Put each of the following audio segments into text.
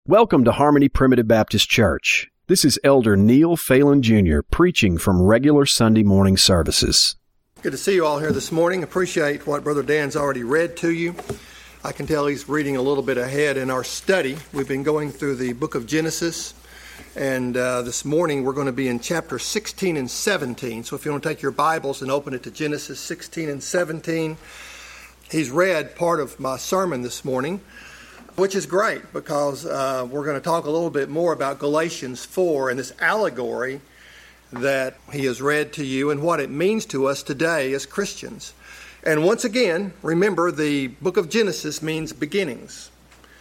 Welcome to Harmony Primitive Baptist Church. This is Elder Neil Phelan Jr. preaching from regular Sunday morning services. Good to see you all here this morning. Appreciate what Brother Dan's already read to you. I can tell he's reading a little bit ahead in our study. We've been going through the book of Genesis, and this morning we're going to be in chapter 16 and 17. So if you want to take your Bibles and open it to Genesis 16 and 17, he's read part of my sermon this morning, which is great because we're going to talk a little bit more about Galatians 4 and this allegory that he has read to you and what it means to us today as Christians. And once again, remember the book of Genesis means beginnings.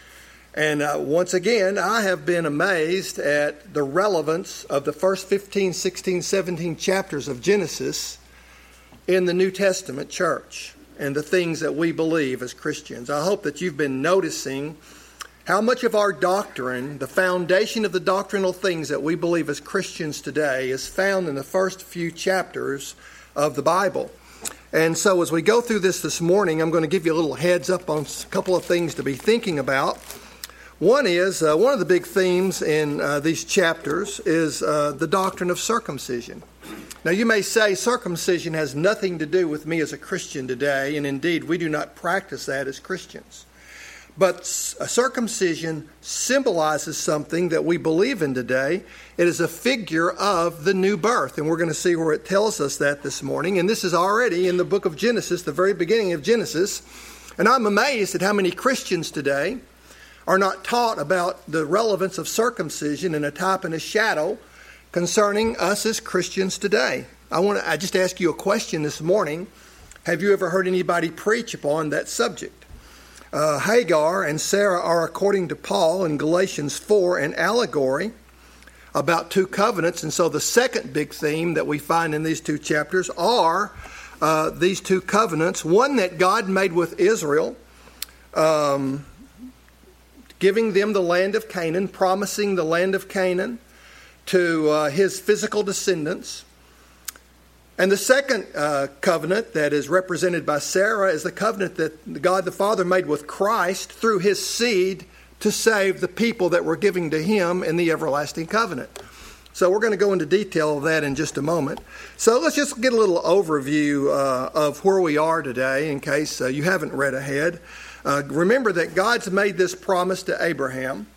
And once again, I have been amazed at the relevance of the first 15, 16, 17 chapters of Genesis in the New Testament church and the things that we believe as Christians. I hope that you've been noticing how much of our doctrine, the foundation of the doctrinal things that we believe as Christians today, is found in the first few chapters of the Bible. And so as we go through this morning, I'm going to give you a little heads up on a couple of things to be thinking about. One is, one of the big themes in these chapters is the doctrine of circumcision. Now you may say circumcision has nothing to do with me as a Christian today, and indeed we do not practice that as Christians. But circumcision symbolizes something that we believe in today. It is a figure of the new birth, and we're going to see where it tells us that this morning. And this is already in the book of Genesis, the very beginning of Genesis. And I'm amazed at how many Christians today are not taught about the relevance of circumcision and a type and a shadow concerning us as Christians today. I just ask you a question this morning. Have you ever heard anybody preach upon that subject? Hagar and Sarah are, according to Paul in Galatians 4, an allegory about two covenants. And so the second big theme that we find in these two chapters are these two covenants. One that God made with Israel, giving them the land of Canaan, promising the land of Canaan to his physical descendants. And the second covenant that is represented by Sarah is the covenant that God the Father made with Christ through his seed to save the people that were giving to him in the everlasting covenant. So we're going to go into detail of that in just a moment. So let's just get a little overview of where we are today in case you haven't read ahead. Remember that God's made this promise to Abraham.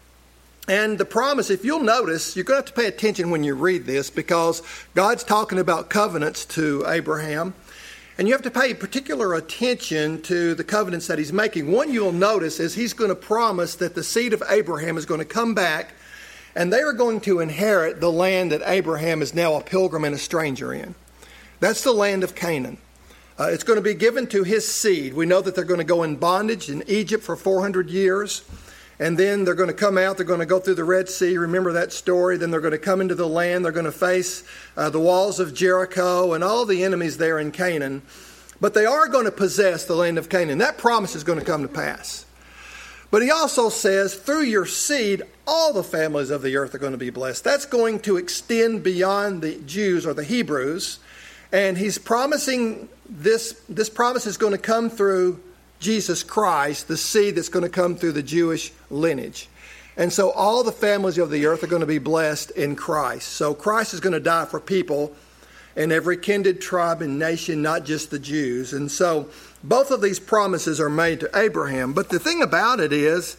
And the promise, if you'll notice, you're going to have to pay attention when you read this because God's talking about covenants to Abraham. And you have to pay particular attention to the covenants that he's making. One you'll notice is he's going to promise that the seed of Abraham is going to come back and they are going to inherit the land that Abraham is now a pilgrim and a stranger in. That's the land of Canaan. It's going to be given to his seed. We know that they're going to go in bondage in Egypt for 400 years. And then they're going to come out, they're going to go through the Red Sea, remember that story, then they're going to come into the land, they're going to face the walls of Jericho and all the enemies there in Canaan. But they are going to possess the land of Canaan. That promise is going to come to pass. But he also says, through your seed, all the families of the earth are going to be blessed. That's going to extend beyond the Jews or the Hebrews. And he's promising this promise is going to come through Jesus Christ, the seed that's going to come through the Jewish lineage. And so all the families of the earth are going to be blessed in Christ. So Christ is going to die for people in every kindred, tribe, and nation, not just the Jews. And so both of these promises are made to Abraham. But the thing about it is,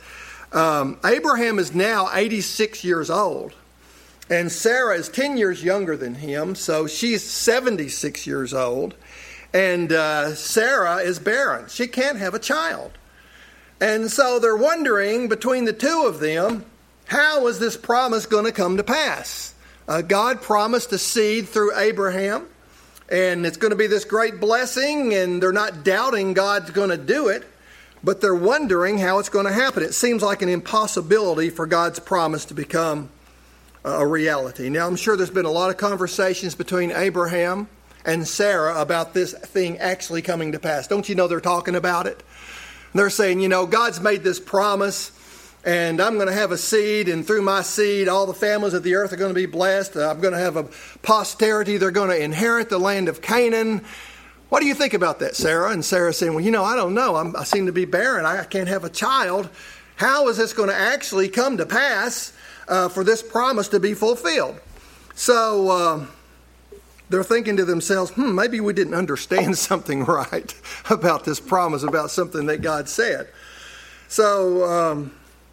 Abraham is now 86 years old. And Sarah is 10 years younger than him, so she's 76 years old. And Sarah is barren. She can't have a child. And so they're wondering between the two of them, how is this promise going to come to pass? God promised a seed through Abraham, and it's going to be this great blessing, and they're not doubting God's going to do it, but they're wondering how it's going to happen. It seems like an impossibility for God's promise to become a reality. Now, I'm sure there's been a lot of conversations between Abraham and Sarah about this thing actually coming to pass. Don't you know they're talking about it? They're saying, God's made this promise, and I'm going to have a seed, and through my seed, all the families of the earth are going to be blessed. I'm going to have a posterity. They're going to inherit the land of Canaan. What do you think about that, Sarah? And Sarah's saying, I don't know. I seem to be barren. I can't have a child. How is this going to actually come to pass for this promise to be fulfilled? So they're thinking to themselves, maybe we didn't understand something right about this promise, about something that God said. So,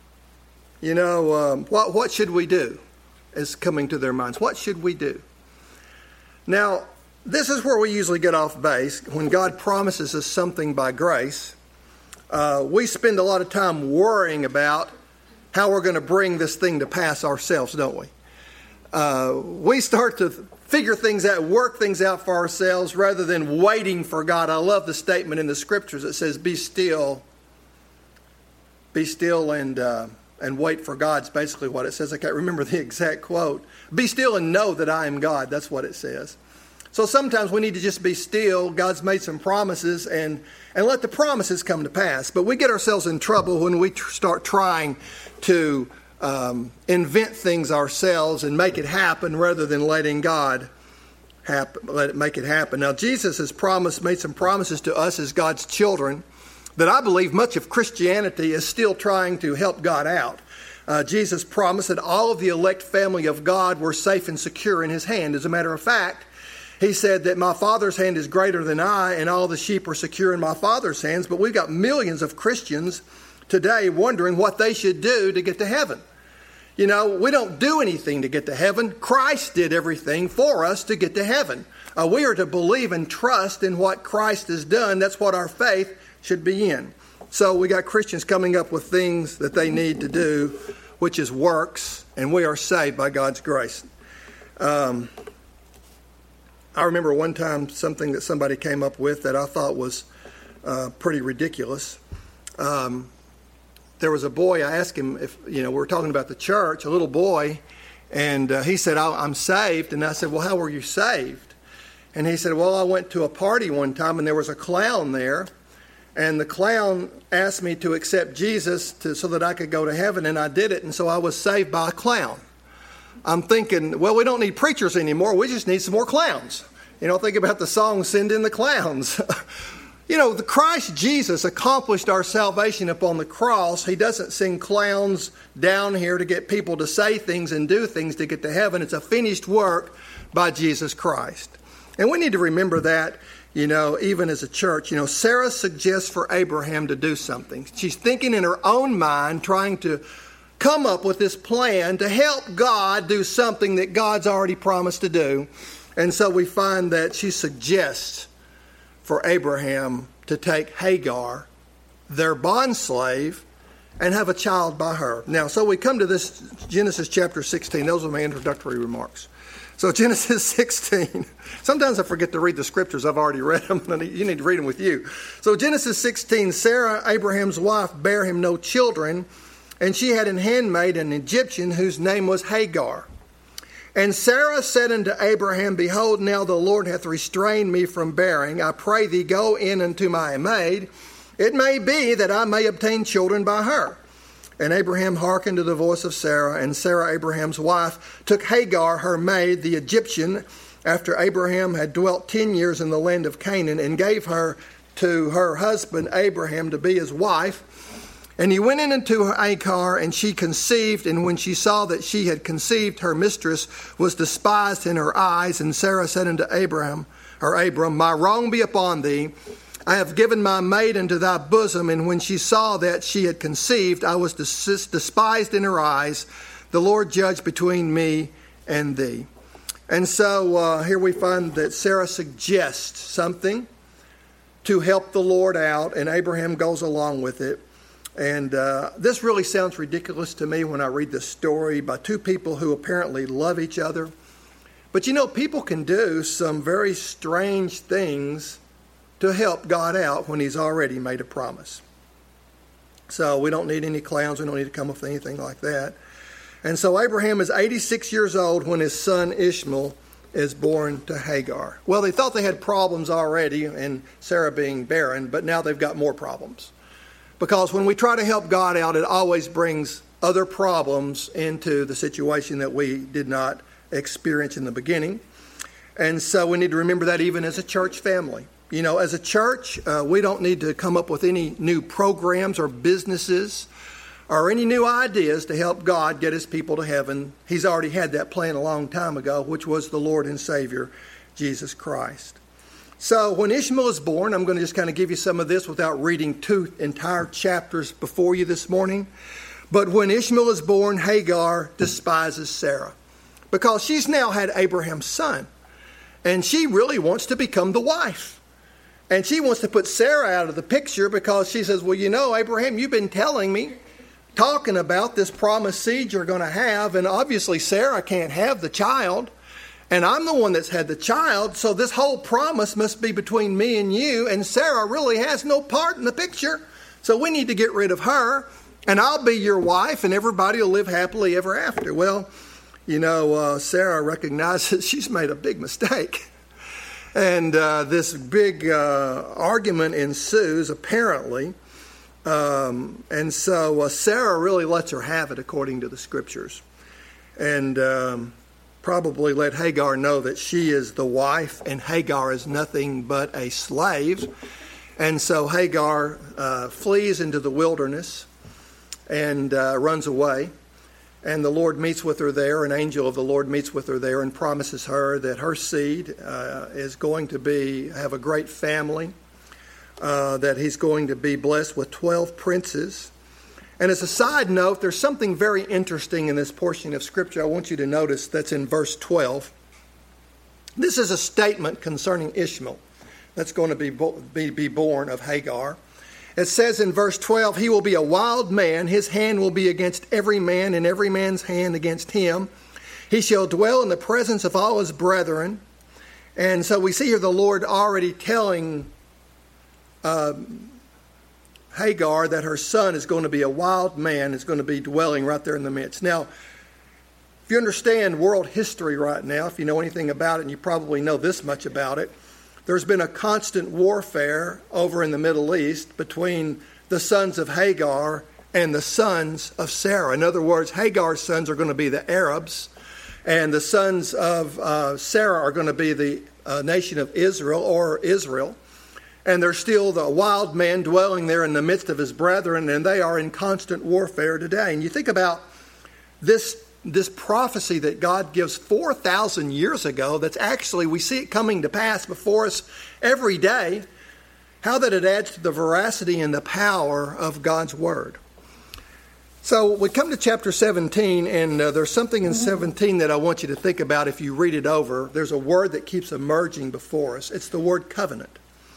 what should we do is coming to their minds. What should we do? Now, this is where we usually get off base. When God promises us something by grace, we spend a lot of time worrying about how we're going to bring this thing to pass ourselves, don't we? We start to figure things out, work things out for ourselves rather than waiting for God. I love the statement in the scriptures that says, be still and wait for God. It's basically what it says. I can't remember the exact quote. Be still and know that I am God. That's what it says. So sometimes we need to just be still. God's made some promises and let the promises come to pass. But we get ourselves in trouble when we start trying to invent things ourselves and make it happen rather than letting God make it happen. Now, Jesus has made some promises to us as God's children that I believe much of Christianity is still trying to help God out. Jesus promised that all of the elect family of God were safe and secure in his hand. As a matter of fact, he said that my Father's hand is greater than I, and all the sheep are secure in my Father's hands. But we've got millions of Christians today wondering what they should do to get to heaven. We don't do anything to get to heaven. Christ did everything for us to get to heaven. We are to believe and trust in what Christ has done. That's what our faith should be in. So we got Christians coming up with things that they need to do, which is works, and we are saved by God's grace. I remember one time something that somebody came up with that I thought was pretty ridiculous. There was a boy, I asked him if, we were talking about the church, a little boy, and he said, I'm saved. And I said, well, how were you saved? And he said, well, I went to a party one time and there was a clown there. And the clown asked me to accept Jesus so that I could go to heaven, and I did it. And so I was saved by a clown. I'm thinking, well, we don't need preachers anymore. We just need some more clowns. Think about the song, Send in the Clowns. The Christ Jesus accomplished our salvation upon the cross. He doesn't send clowns down here to get people to say things and do things to get to heaven. It's a finished work by Jesus Christ. And we need to remember that, even as a church. Sarah suggests for Abraham to do something. She's thinking in her own mind, trying to come up with this plan to help God do something that God's already promised to do. And so we find that she suggests for Abraham to take Hagar, their bondslave, and have a child by her. Now, so we come to this Genesis chapter 16. Those are my introductory remarks. So Genesis 16. Sometimes I forget to read the scriptures. I've already read them. You need to read them with you. So Genesis 16, Sarah, Abraham's wife, bare him no children, and she had an handmaid, an Egyptian, whose name was Hagar. And Sarah said unto Abraham, Behold, now the Lord hath restrained me from bearing. I pray thee, go in unto my maid. It may be that I may obtain children by her. And Abraham hearkened to the voice of Sarah, and Sarah, Abraham's wife, took Hagar, her maid, the Egyptian, after Abraham had dwelt 10 years in the land of Canaan, and gave her to her husband Abraham to be his wife. And he went in unto Hagar, and she conceived, and when she saw that she had conceived, her mistress was despised in her eyes. And Sarah said unto Abram, My wrong be upon thee. I have given my maid into thy bosom. And when she saw that she had conceived, I was despised in her eyes. The Lord judge between me and thee. And so here we find that Sarah suggests something to help the Lord out, and Abraham goes along with it. And this really sounds ridiculous to me when I read this story by two people who apparently love each other. But people can do some very strange things to help God out when he's already made a promise. So we don't need any clowns. We don't need to come up with anything like that. And so Abraham is 86 years old when his son Ishmael is born to Hagar. Well, they thought they had problems already in Sarah being barren, but now they've got more problems. Because when we try to help God out, it always brings other problems into the situation that we did not experience in the beginning. And so we need to remember that even as a church family. As a church, we don't need to come up with any new programs or businesses or any new ideas to help God get his people to heaven. He's already had that plan a long time ago, which was the Lord and Savior, Jesus Christ. So when Ishmael is born, I'm going to just kind of give you some of this without reading 2 entire chapters before you this morning. But when Ishmael is born, Hagar despises Sarah because she's now had Abraham's son. And she really wants to become the wife. And she wants to put Sarah out of the picture because she says, well, you know, Abraham, you've been talking about this promised seed you're going to have. And obviously Sarah can't have the child. And I'm the one that's had the child, so this whole promise must be between me and you, and Sarah really has no part in the picture. So we need to get rid of her, and I'll be your wife, and everybody will live happily ever after. Well, you know, Sarah recognizes she's made a big mistake. And this big argument ensues, apparently. And so Sarah really lets her have it, according to the Scriptures. And probably let Hagar know that she is the wife and Hagar is nothing but a slave. And so Hagar flees into the wilderness and runs away. And the Lord meets with her there. An angel of the Lord meets with her there and promises her that her seed is going to have a great family, that he's going to be blessed with 12 princes. And as a side note, there's something very interesting in this portion of Scripture I want you to notice that's in verse 12. This is a statement concerning Ishmael that's going to be born of Hagar. It says in verse 12, he will be a wild man. His hand will be against every man, and every man's hand against him. He shall dwell in the presence of all his brethren. And so we see here the Lord already telling Hagar that her son is going to be a wild man, is going to be dwelling right there in the midst. Now, if you understand world history right now, if you know anything about it, and you probably know this much about it, there's been a constant warfare over in the Middle East between the sons of Hagar and the sons of Sarah. In other words, Hagar's sons are going to be the Arabs, and the sons of Sarah are going to be the nation of Israel, or Israel. And there's still the wild man dwelling there in the midst of his brethren, and they are in constant warfare today. And you think about this prophecy that God gives 4,000 years ago, that's actually, we see it coming to pass before us every day, how that it adds to the veracity and the power of God's Word. So we come to chapter 17, and there's something in 17 that I want you to think about if you read it over. There's a word that keeps emerging before us. It's the word covenant.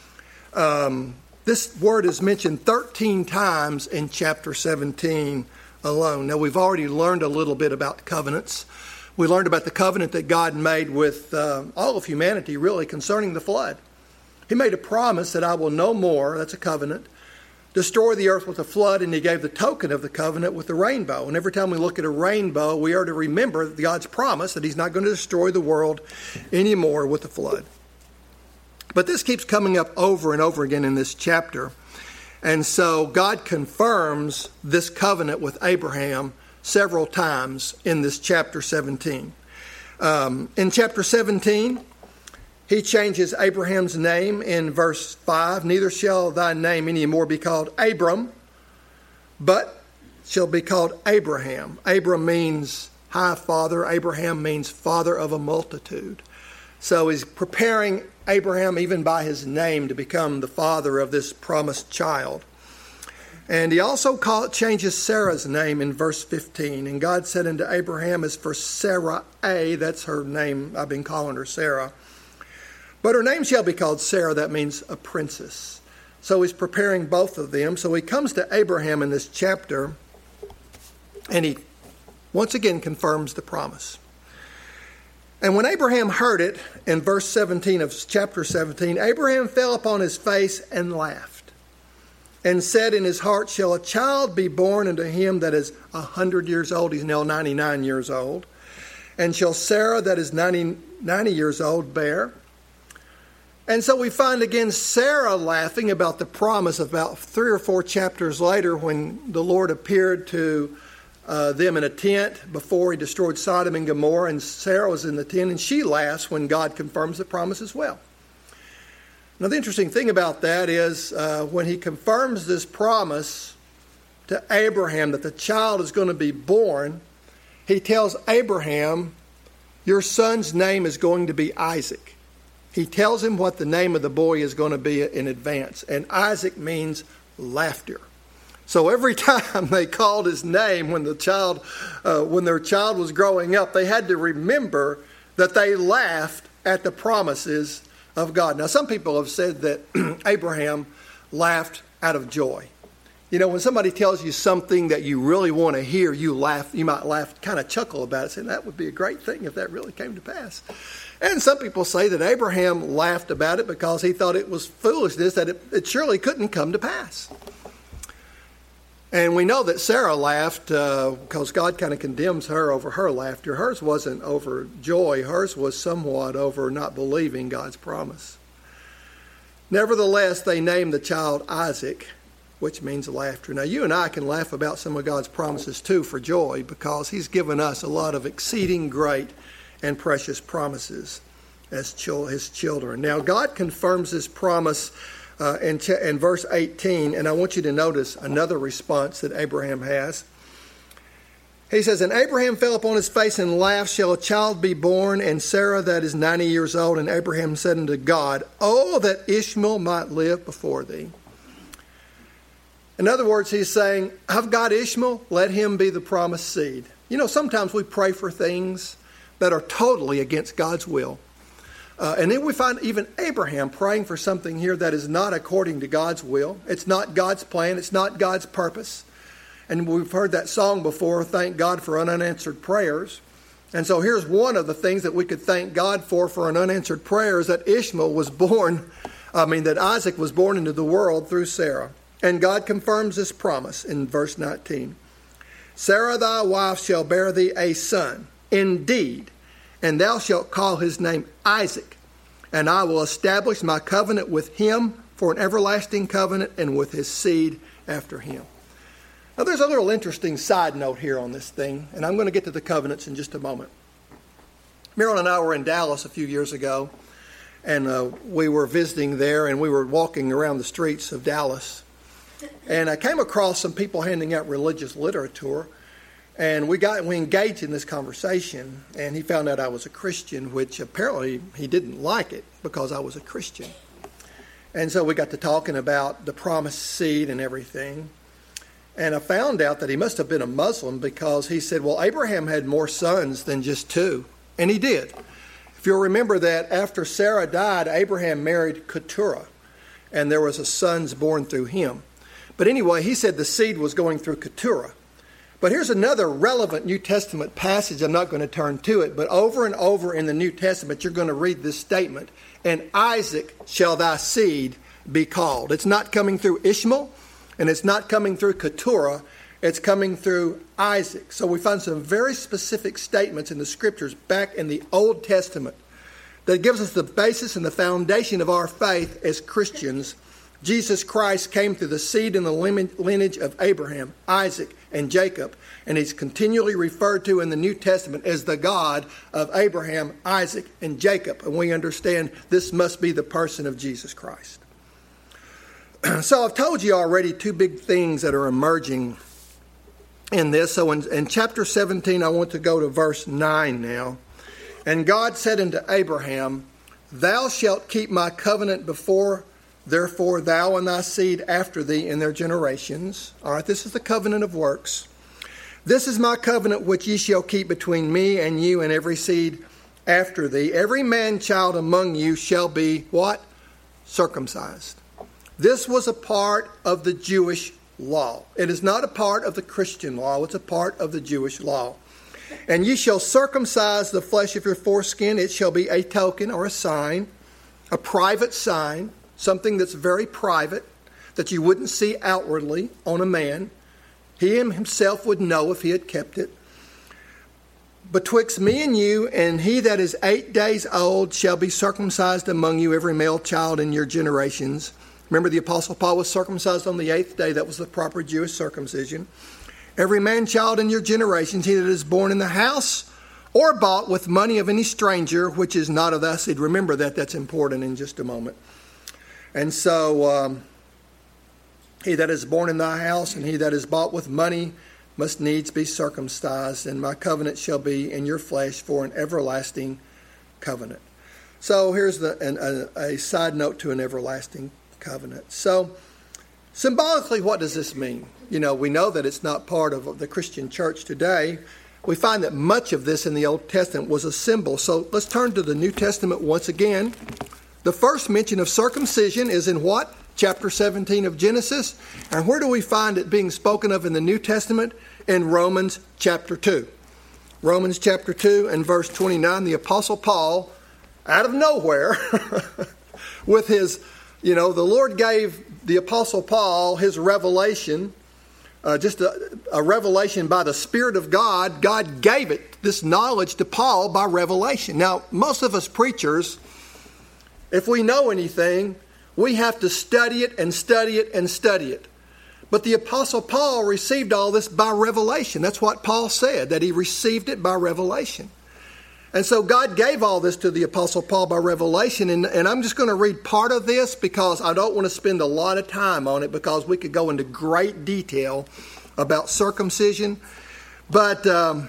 This word is mentioned 13 times in chapter 17 alone. Now, we've already learned a little bit about covenants. We learned about the covenant that God made with all of humanity, really, concerning the flood. He made a promise that I will no more, that's a covenant, destroy the earth with a flood, and he gave the token of the covenant with the rainbow. And every time we look at a rainbow, we are to remember God's promise that he's not going to destroy the world anymore with the flood. But this keeps coming up over and over again in this chapter. And so God confirms this covenant with Abraham several times in this chapter 17. In chapter 17, he changes Abraham's name in verse 5. Neither shall thy name any more be called Abram, but shall be called Abraham. Abram means high father. Abraham means father of a multitude. So he's preparing Abraham, even by his name, to become the father of this promised child. And he also changes Sarah's name in verse 15. And God said unto Abraham, as for Sarai, that's her name, I've been calling her Sarah, but her name shall be called Sarah, that means a princess. So he's preparing both of them. So he comes to Abraham in this chapter, and he once again confirms the promise. And when Abraham heard it, in verse 17 of chapter 17, Abraham fell upon his face and laughed, and said in his heart, shall a child be born unto him that is 100 years old? He's now 99 years old. And shall Sarah that is 90 years old bear? And so we find again Sarah laughing about the promise about 3 or 4 chapters later when the Lord appeared to them in a tent before he destroyed Sodom and Gomorrah, and Sarah was in the tent, and she laughs when God confirms the promise as well. Now, the interesting thing about that is when he confirms this promise, to Abraham that the child is going to be born, he tells Abraham, your son's name is going to be Isaac. He tells him what the name of the boy is going to be in advance. And Isaac means laughter. So every time they called his name when their child was growing up, they had to remember that they laughed at the promises of God. Now, some people have said that Abraham laughed out of joy. You know, when somebody tells you something that you really want to hear, you laugh. You might laugh, kind of chuckle about it, saying that would be a great thing if that really came to pass. And some people say that Abraham laughed about it because he thought it was foolishness, that it surely couldn't come to pass. And we know that Sarah laughed because God kind of condemns her over her laughter. Hers wasn't over joy. Hers was somewhat over not believing God's promise. Nevertheless, they named the child Isaac, which means laughter. Now, you and I can laugh about some of God's promises too for joy, because he's given us a lot of exceeding great and precious promises as his children. Now, God confirms his promise in verse 18, and I want you to notice another response that Abraham has. He says, and Abraham fell upon his face and laughed, shall a child be born? And Sarah that is 90 years old. And Abraham said unto God, oh, that Ishmael might live before thee. In other words, he's saying, I've got Ishmael, let him be the promised seed. You know, sometimes we pray for things that are totally against God's will. And then we find even Abraham praying for something here that is not according to God's will. It's not God's plan. It's not God's purpose. And we've heard that song before, thank God for unanswered prayers. And so here's one of the things that we could thank God for an unanswered prayer, is that that Isaac was born into the world through Sarah. And God confirms this promise in verse 19. Sarah thy wife shall bear thee a son, indeed, and thou shalt call his name Isaac, and I will establish my covenant with him for an everlasting covenant, and with his seed after him. Now, there's a little interesting side note here on this thing, and I'm going to get to the covenants in just a moment. Marilyn and I were in Dallas a few years ago, and we were visiting there, and we were walking around the streets of Dallas. And I came across some people handing out religious literature, and we engaged in this conversation, and he found out I was a Christian, which apparently he didn't like it because I was a Christian. And so we got to talking about the promised seed and everything. And I found out that he must have been a Muslim, because he said, well, Abraham had more sons than just two. And he did. If you'll remember that after Sarah died, Abraham married Keturah, and there was a son born through him. But anyway, he said the seed was going through Keturah. But here's another relevant New Testament passage. I'm not going to turn to it, but over and over in the New Testament, you're going to read this statement, and Isaac shall thy seed be called. It's not coming through Ishmael, and it's not coming through Keturah. It's coming through Isaac. So we find some very specific statements in the Scriptures back in the Old Testament that gives us the basis and the foundation of our faith as Christians. Jesus Christ came through the seed and the lineage of Abraham, Isaac, and Jacob, and he's continually referred to in the New Testament as the God of Abraham, Isaac, and Jacob. And we understand this must be the person of Jesus Christ. So I've told you already two big things that are emerging in this. So in chapter 17, I want to go to verse 9 now. And God said unto Abraham, thou shalt keep my covenant before, therefore thou and thy seed after thee in their generations. All right, this is the covenant of works. This is my covenant which ye shall keep between me and you and every seed after thee. Every man child among you shall be what? Circumcised. This was a part of the Jewish law. It is not a part of the Christian law. It's a part of the Jewish law. And ye shall circumcise the flesh of your foreskin. It shall be a token or a sign, a private sign, something that's very private, that you wouldn't see outwardly on a man. He himself would know if he had kept it. Betwixt me and you, and he that is 8 days old shall be circumcised among you, every male child in your generations. Remember, the Apostle Paul was circumcised on the 8th day. That was the proper Jewish circumcision. Every man-child in your generations, he that is born in the house or bought with money of any stranger, which is not of thy seed. Remember that. That's important in just a moment. And so He that is born in thy house and he that is bought with money must needs be circumcised, and my covenant shall be in your flesh for an everlasting covenant. So here's a side note to an everlasting covenant. So symbolically, what does this mean? We know that it's not part of the Christian church today. We find that much of this in the Old Testament was a symbol. So let's turn to the New Testament once again. The first mention of circumcision is in what? Chapter 17 of Genesis. And where do we find it being spoken of in the New Testament? In Romans chapter 2. Romans chapter 2 and verse 29, the Apostle Paul, out of nowhere, with his, the Lord gave the Apostle Paul his revelation, just a revelation by the Spirit of God. God gave this knowledge to Paul by revelation. Now, most of us preachers, if we know anything, we have to study it and study it and study it. But the Apostle Paul received all this by revelation. That's what Paul said, that he received it by revelation. And so God gave all this to the Apostle Paul by revelation. And I'm just going to read part of this because I don't want to spend a lot of time on it, because we could go into great detail about circumcision. But I'm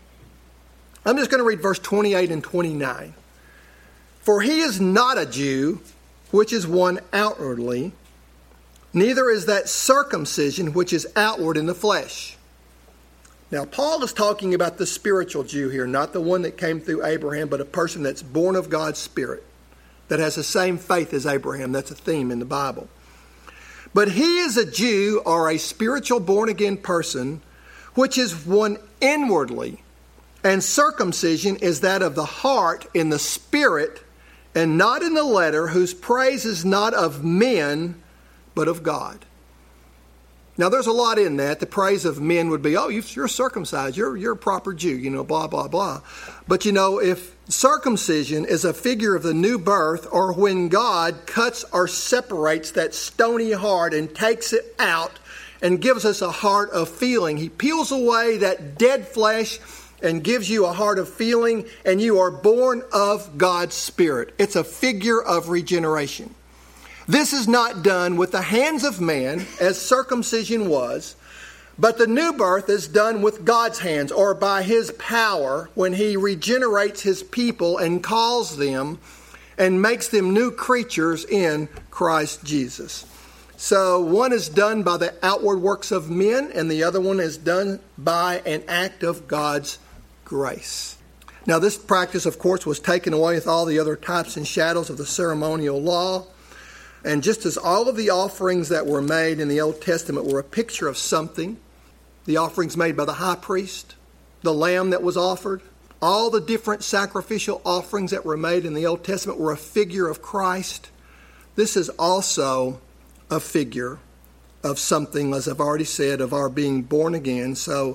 just going to read verse 28 and 29. For he is not a Jew, which is one outwardly, neither is that circumcision which is outward in the flesh. Now, Paul is talking about the spiritual Jew here, not the one that came through Abraham, but a person that's born of God's Spirit, that has the same faith as Abraham. That's a theme in the Bible. But he is a Jew, or a spiritual born-again person, which is one inwardly, and circumcision is that of the heart in the spirit, and not in the letter, whose praise is not of men, but of God. Now, there's a lot in that. The praise of men would be, oh, you're circumcised, you're a proper Jew, blah, blah, blah. But, if circumcision is a figure of the new birth, or when God cuts or separates that stony heart and takes it out and gives us a heart of feeling, he peels away that dead flesh and gives you a heart of feeling, and you are born of God's Spirit. It's a figure of regeneration. This is not done with the hands of man, as circumcision was, but the new birth is done with God's hands, or by his power, when he regenerates his people and calls them and makes them new creatures in Christ Jesus. So one is done by the outward works of men, and the other one is done by an act of God's grace. Now, this practice, of course, was taken away with all the other types and shadows of the ceremonial law. And just as all of the offerings that were made in the Old Testament were a picture of something, the offerings made by the high priest, the lamb that was offered, all the different sacrificial offerings that were made in the Old Testament were a figure of Christ. This is also a figure of something, as I've already said, of our being born again. So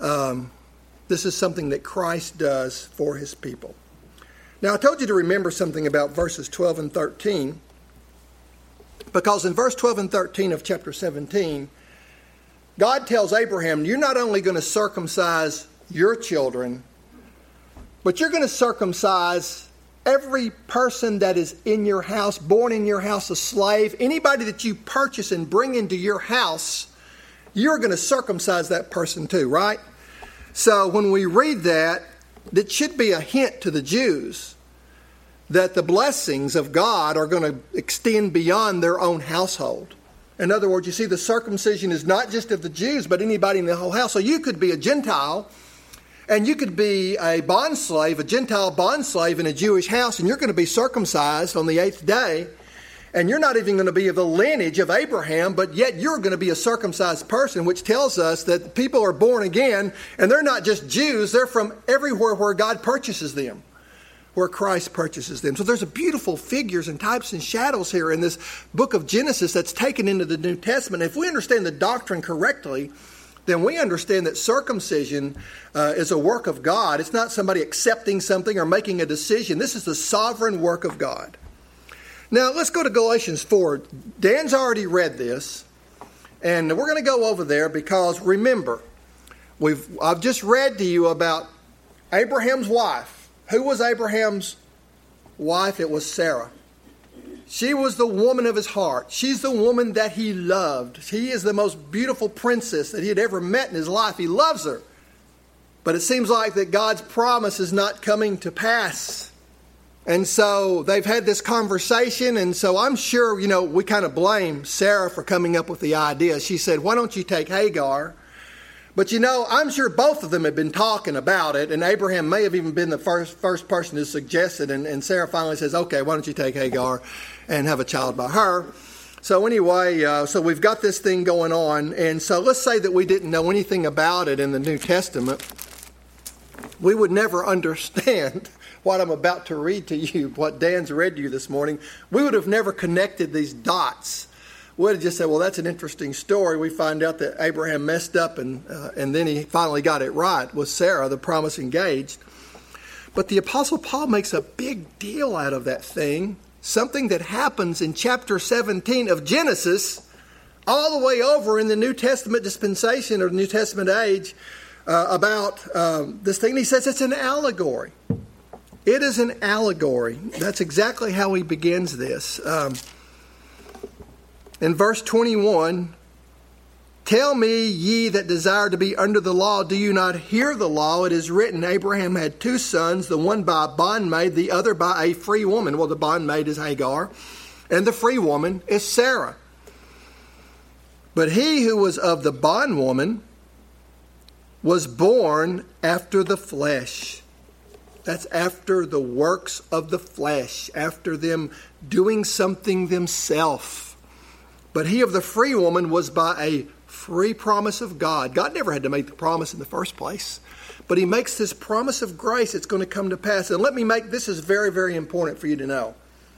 this is something that Christ does for his people. Now, I told you to remember something about verses 12 and 13. Because in verse 12 and 13 of chapter 17, God tells Abraham, you're not only going to circumcise your children, but you're going to circumcise every person that is in your house, born in your house, a slave. Anybody that you purchase and bring into your house, you're going to circumcise that person too, right? So when we read that, it should be a hint to the Jews that the blessings of God are going to extend beyond their own household. In other words, you see, the circumcision is not just of the Jews, but anybody in the whole house. So you could be a Gentile, and you could be a bondslave, a Gentile bondslave in a Jewish house, and you're going to be circumcised on the 8th day, and you're not even going to be of the lineage of Abraham, but yet you're going to be a circumcised person, which tells us that people are born again, and they're not just Jews, they're from everywhere where God purchases them, where Christ purchases them. So there's a beautiful figures and types and shadows here in this book of Genesis that's taken into the New Testament. If we understand the doctrine correctly, then we understand that circumcision is a work of God. It's not somebody accepting something or making a decision. This is the sovereign work of God. Now, let's go to Galatians 4. Dan's already read this, and we're going to go over there because, remember, I've just read to you about Abraham's wife. Who was Abraham's wife? It was Sarah. She was the woman of his heart. She's the woman that he loved. She is the most beautiful princess that he had ever met in his life. He loves her. But it seems like that God's promise is not coming to pass. And so they've had this conversation, and so I'm sure, we kind of blame Sarah for coming up with the idea. She said, why don't you take Hagar? But I'm sure both of them had been talking about it, and Abraham may have even been the first person to suggest it, and Sarah finally says, okay, why don't you take Hagar and have a child by her? So anyway, so we've got this thing going on, and so let's say that we didn't know anything about it in the New Testament. We would never understand what I'm about to read to you, what Dan's read to you this morning. We would have never connected these dots. We would have just said, well, that's an interesting story. We find out that Abraham messed up and then he finally got it right with Sarah, the promise engaged. But the Apostle Paul makes a big deal out of that thing, something that happens in chapter 17 of Genesis, all the way over in the New Testament dispensation or the New Testament age about this thing. And he says it's an allegory. It is an allegory. That's exactly how he begins this. In verse 21, tell me, ye that desire to be under the law, do you not hear the law? It is written, Abraham had two sons, the one by a bondmaid, the other by a free woman. Well, the bondmaid is Hagar, and the free woman is Sarah. But he who was of the bondwoman was born after the flesh. That's after the works of the flesh, after them doing something themselves. But he of the free woman was by a free promise of God. God never had to make the promise in the first place. But he makes this promise of grace that's going to come to pass. And this is very, very important for you to know.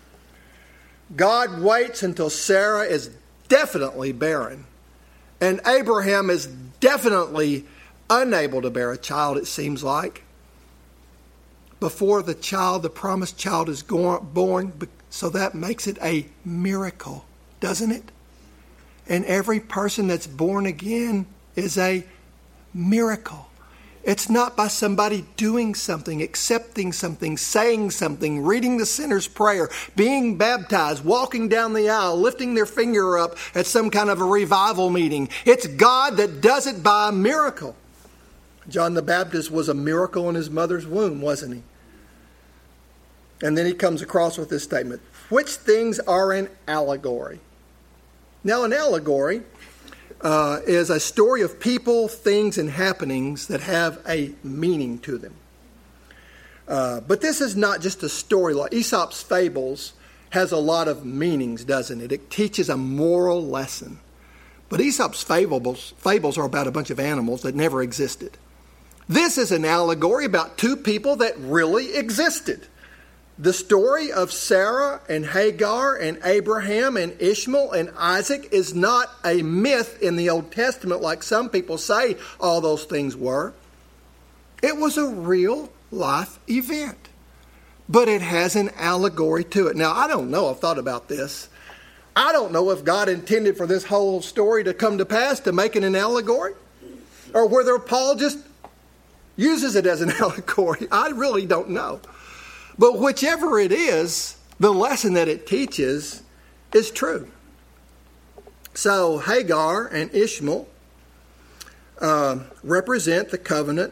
God waits until Sarah is definitely barren. And Abraham is definitely unable to bear a child, it seems like, before the promised child is born. So that makes it a miracle, doesn't it? And every person that's born again is a miracle. It's not by somebody doing something, accepting something, saying something, reading the sinner's prayer, being baptized, walking down the aisle, lifting their finger up at some kind of a revival meeting. It's God that does it by a miracle. John the Baptist was a miracle in his mother's womb, wasn't he? And then he comes across with this statement, which things are an allegory? Now, an allegory is a story of people, things, and happenings that have a meaning to them. But this is not just a story. Like Aesop's Fables has a lot of meanings, doesn't it? It teaches a moral lesson. But Aesop's fables are about a bunch of animals that never existed. This is an allegory about two people that really existed. The story of Sarah and Hagar and Abraham and Ishmael and Isaac is not a myth in the Old Testament like some people say all those things were. It was a real life event, but it has an allegory to it. Now, I don't know. I've thought about this. I don't know if God intended for this whole story to come to pass to make it an allegory, or whether Paul just uses it as an allegory. I really don't know. But whichever it is, the lesson that it teaches is true. So Hagar and Ishmael represent the covenant.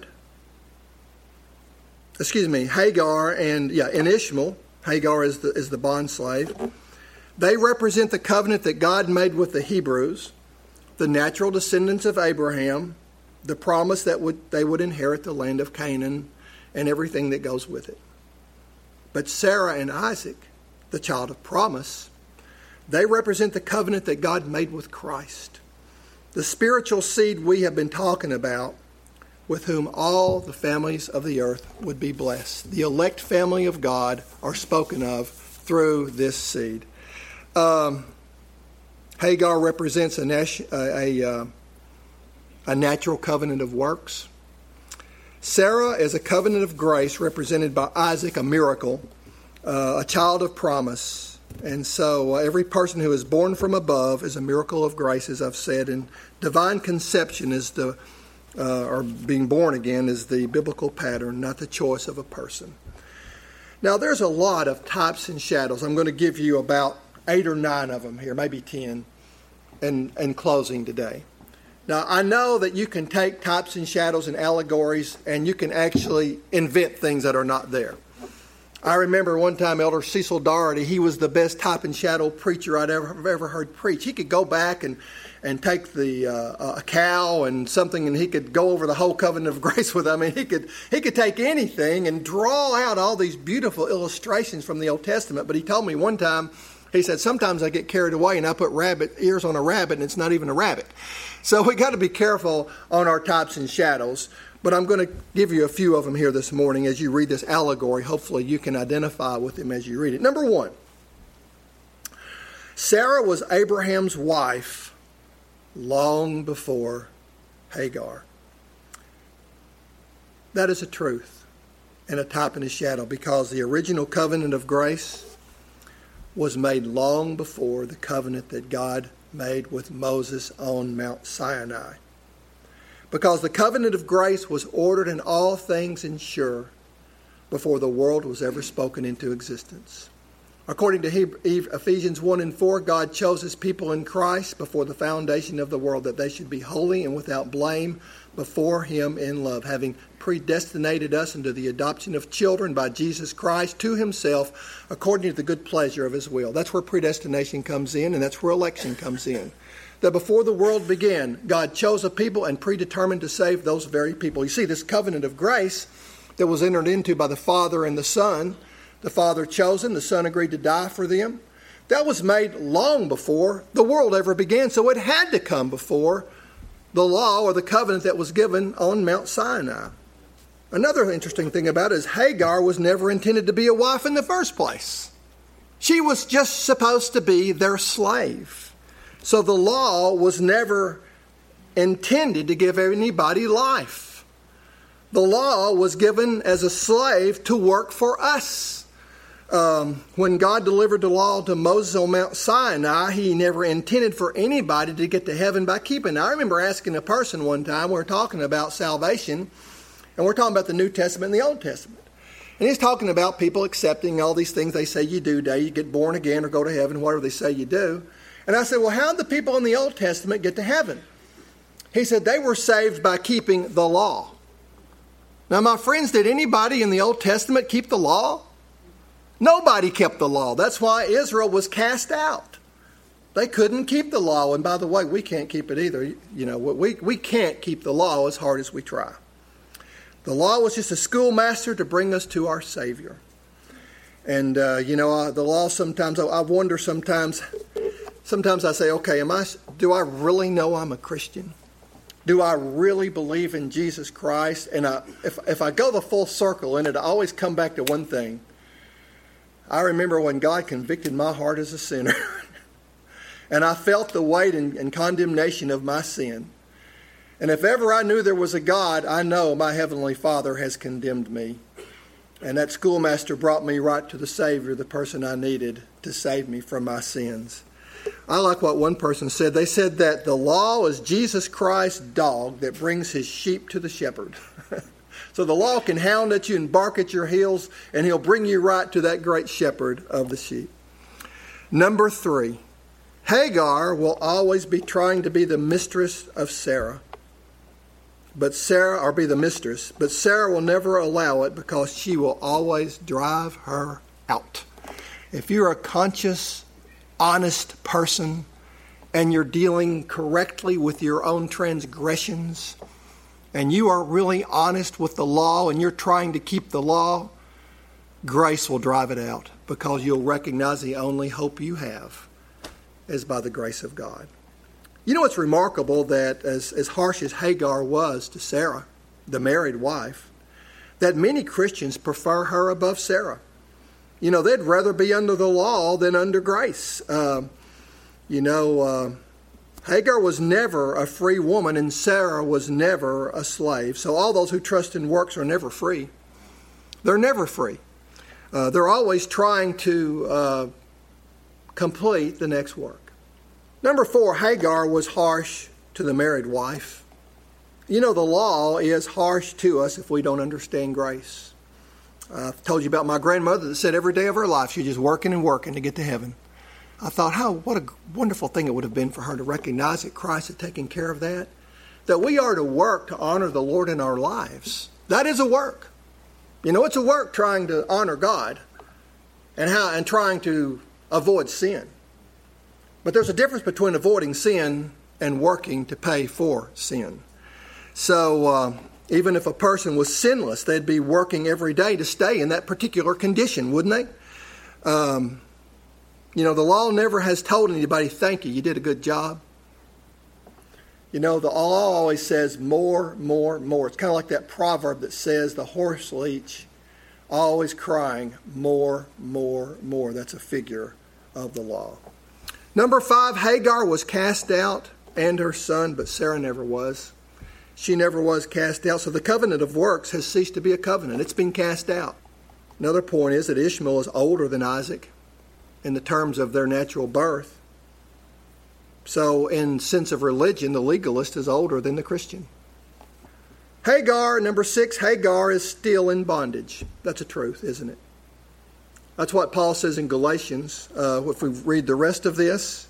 Hagar and Ishmael. Hagar is the bond slave. They represent the covenant that God made with the Hebrews, the natural descendants of Abraham, the promise that they would inherit the land of Canaan and everything that goes with it. But Sarah and Isaac, the child of promise, they represent the covenant that God made with Christ, the spiritual seed we have been talking about, with whom all the families of the earth would be blessed. The elect family of God are spoken of through this seed. Hagar represents a natural covenant of works. Sarah is a covenant of grace represented by Isaac, a miracle, a child of promise. And so every person who is born from above is a miracle of grace, as I've said. And divine conception is or being born again is the biblical pattern, not the choice of a person. Now, there's a lot of types and shadows. I'm going to give you about 8 or 9 of them here, maybe 10, in closing today. Now, I know that you can take types and shadows and allegories and you can actually invent things that are not there. I remember one time Elder Cecil Doherty, he was the best type and shadow preacher I'd ever heard preach. He could go back and take a cow and something, and he could go over the whole covenant of grace with them. I mean, he could take anything and draw out all these beautiful illustrations from the Old Testament. But he told me one time, he said, sometimes I get carried away and I put rabbit ears on a rabbit and it's not even a rabbit. So we got to be careful on our types and shadows. But I'm going to give you a few of them here this morning as you read this allegory. Hopefully you can identify with them as you read it. Number 1, Sarah was Abraham's wife long before Hagar. That is a truth and a type and a shadow, because the original covenant of grace was made long before the covenant that God made with Moses on Mount Sinai. Because the covenant of grace was ordered in all things and sure before the world was ever spoken into existence. According to Ephesians 1 and 4, God chose his people in Christ before the foundation of the world, that they should be holy and without blame before him in love, having predestinated us into the adoption of children by Jesus Christ to himself, according to the good pleasure of his will. That's where predestination comes in, and that's where election comes in. That before the world began, God chose a people and predetermined to save those very people. You see, this covenant of grace that was entered into by the Father and the Son, the Father chosen, the Son agreed to die for them, that was made long before the world ever began. So it had to come before the law or the covenant that was given on Mount Sinai. Another interesting thing about it is Hagar was never intended to be a wife in the first place. She was just supposed to be their slave. So the law was never intended to give anybody life. The law was given as a slave to work for us. When God delivered the law to Moses on Mount Sinai, he never intended for anybody to get to heaven by keeping it. I remember asking a person one time, we were talking about salvation, and we're talking about the New Testament and the Old Testament. And he's talking about people accepting all these things they say you do today. You get born again or go to heaven, whatever they say you do. And I said, well, how did the people in the Old Testament get to heaven? He said they were saved by keeping the law. Now, my friends, did anybody in the Old Testament keep the law? Nobody kept the law. That's why Israel was cast out. They couldn't keep the law. And by the way, we can't keep it either. You know, we can't keep the law as hard as we try. The law was just a schoolmaster to bring us to our Savior. And, the law sometimes, I wonder sometimes I say, okay, do I really know I'm a Christian? Do I really believe in Jesus Christ? And if I go the full circle in it, I always come back to one thing. I remember when God convicted my heart as a sinner. And I felt the weight and condemnation of my sin. And if ever I knew there was a God, I know my Heavenly Father has condemned me. And that schoolmaster brought me right to the Savior, the person I needed to save me from my sins. I like what one person said. They said that the law is Jesus Christ's dog that brings his sheep to the shepherd. So the law can hound at you and bark at your heels, and he'll bring you right to that great shepherd of the sheep. Number 3, Hagar will always be trying to be the mistress of Sarah. But Sarah will never allow it, because she will always drive her out. If you're a conscious, honest person and you're dealing correctly with your own transgressions, and you are really honest with the law and you're trying to keep the law, grace will drive it out, because you'll recognize the only hope you have is by the grace of God. You know, it's remarkable that as harsh as Hagar was to Sarah, the married wife, that many Christians prefer her above Sarah. You know, they'd rather be under the law than under grace. Hagar was never a free woman, and Sarah was never a slave. So all those who trust in works are never free. They're never free. They're always trying to complete the next work. Number 4, Hagar was harsh to the married wife. You know, the law is harsh to us if we don't understand grace. I've told you about my grandmother that said every day of her life she was just working and working to get to heaven. I thought, what a wonderful thing it would have been for her to recognize that Christ had taken care of that. That we are to work to honor the Lord in our lives. That is a work. It's a work trying to honor God and trying to avoid sin. But there's a difference between avoiding sin and working to pay for sin. So even if a person was sinless, they'd be working every day to stay in that particular condition, wouldn't they? The law never has told anybody, thank you did a good job. The law always says more, more, more. It's kind of like that proverb that says the horse leech always crying more, more, more. That's a figure of the law. Number 5, Hagar was cast out and her son, but Sarah never was. She never was cast out. So the covenant of works has ceased to be a covenant. It's been cast out. Another point is that Ishmael is older than Isaac in the terms of their natural birth. So in sense of religion, the legalist is older than the Christian. Hagar, number 6, Hagar is still in bondage. That's a truth, isn't it? That's what Paul says in Galatians. If we read the rest of this.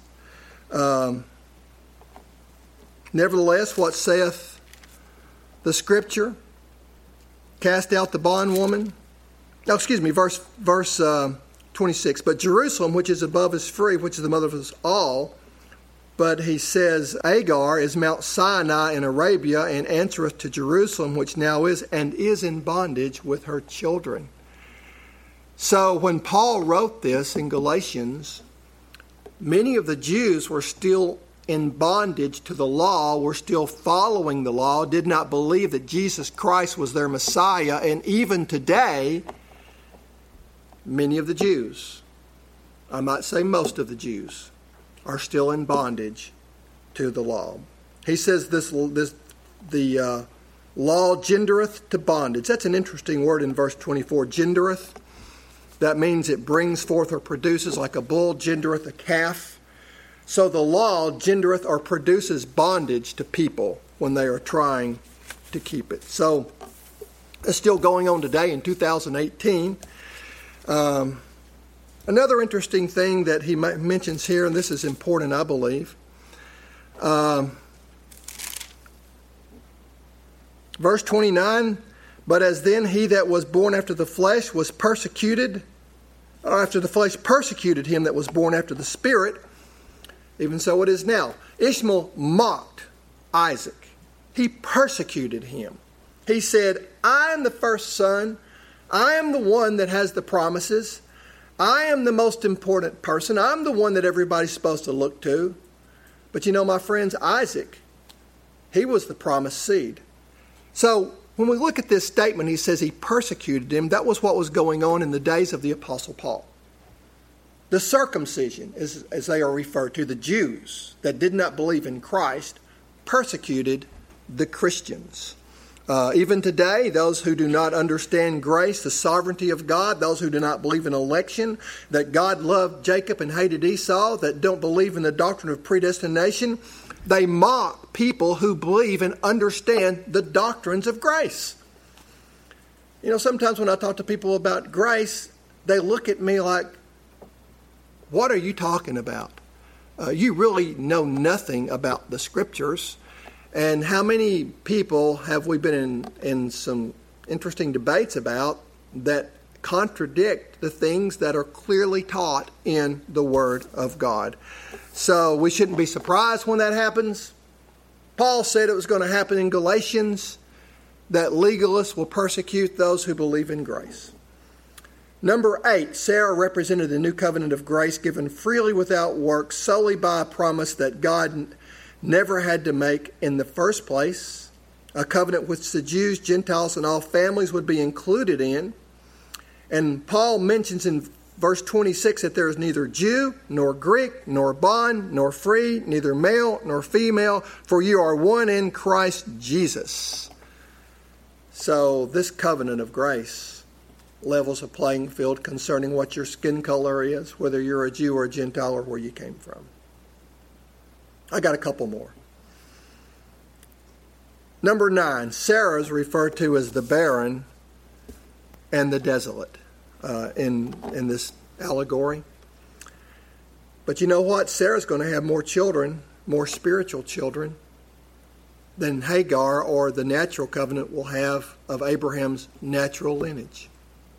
Nevertheless, what saith the Scripture? Cast out the bondwoman. Verse 26. But Jerusalem, which is above, is free, which is the mother of us all. But he says, Hagar is Mount Sinai in Arabia, and answereth to Jerusalem, which now is, and is in bondage with her children. So when Paul wrote this in Galatians, many of the Jews were still in bondage to the law, were still following the law, did not believe that Jesus Christ was their Messiah. And even today, many of the Jews, I might say most of the Jews, are still in bondage to the law. He says the law gendereth to bondage. That's an interesting word in verse 24, gendereth. That means it brings forth or produces, like a bull gendereth a calf. So the law gendereth or produces bondage to people when they are trying to keep it. So it's still going on today in 2018. Another interesting thing that he mentions here, and this is important, I believe. Verse 29, but as then he that was born after the flesh was persecuted, or after the flesh persecuted him that was born after the Spirit, even so it is now. Ishmael mocked Isaac. He persecuted him. He said, I am the first son. I am the one that has the promises. I am the most important person. I'm the one that everybody's supposed to look to. But my friends, Isaac, he was the promised seed. So when we look at this statement, he says he persecuted him. That was what was going on in the days of the Apostle Paul. The circumcision, as they are referred to, the Jews that did not believe in Christ, persecuted the Christians. Even today, those who do not understand grace, the sovereignty of God, those who do not believe in election, that God loved Jacob and hated Esau, that don't believe in the doctrine of predestination, they mock people who believe and understand the doctrines of grace. Sometimes when I talk to people about grace, they look at me like, what are you talking about? You really know nothing about the Scriptures. And how many people have we been in some interesting debates about that contradict the things that are clearly taught in the Word of God? So we shouldn't be surprised when that happens. Paul said it was going to happen in Galatians, that legalists will persecute those who believe in grace. Number 8, Sarah represented the new covenant of grace given freely without works, solely by a promise that God never had to make in the first place, a covenant which the Jews, Gentiles, and all families would be included in. And Paul mentions in verse 26 that there is neither Jew, nor Greek, nor bond, nor free, neither male nor female, for you are one in Christ Jesus. So this covenant of grace levels a playing field concerning what your skin color is, whether you're a Jew or a Gentile or where you came from. I got a couple more. Number 9, Sarah is referred to as the barren and the desolate in this allegory. But you know what? Sarah's going to have more children, more spiritual children, than Hagar or the natural covenant will have of Abraham's natural lineage.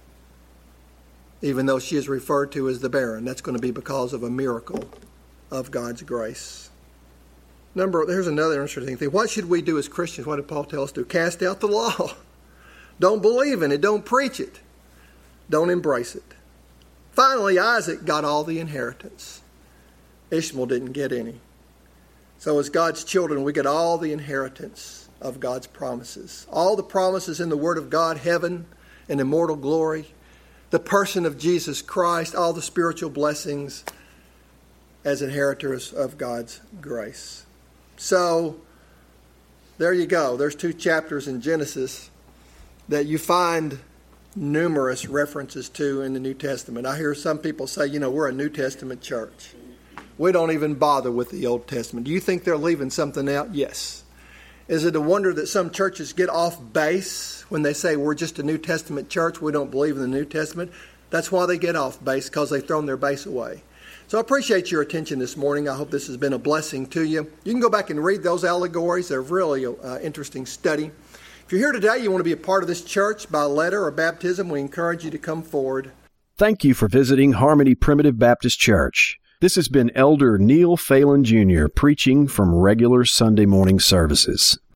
Even though she is referred to as the barren, that's going to be because of a miracle of God's grace. Here's another interesting thing. What should we do as Christians? What did Paul tell us to do? Cast out the law. Don't believe in it. Don't preach it. Don't embrace it. Finally, Isaac got all the inheritance. Ishmael didn't get any. So as God's children, we get all the inheritance of God's promises. All the promises in the Word of God, heaven and immortal glory, the person of Jesus Christ, all the spiritual blessings as inheritors of God's grace. So, there you go. There's 2 chapters in Genesis that you find numerous references to in the New Testament. I hear some people say, we're a New Testament church. We don't even bother with the Old Testament. Do you think they're leaving something out? Yes. Is it a wonder that some churches get off base when they say we're just a New Testament church, we don't believe in the New Testament? That's why they get off base, because they've thrown their base away. So I appreciate your attention this morning. I hope this has been a blessing to you. You can go back and read those allegories. They're really interesting study. If you're here today, you want to be a part of this church by letter or baptism, we encourage you to come forward. Thank you for visiting Harmony Primitive Baptist Church. This has been Elder Neil Phelan Jr. preaching from regular Sunday morning services.